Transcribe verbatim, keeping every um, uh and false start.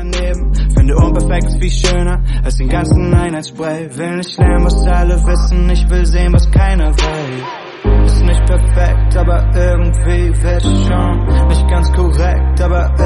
daneben. Finde unperfekt ist viel schöner als den ganzen Einheitsspray. Will nicht lernen, was alle wissen, ich will sehen, was keiner weiß. Ist nicht perfekt, aber irgendwie wird schon. Nicht ganz korrekt, aber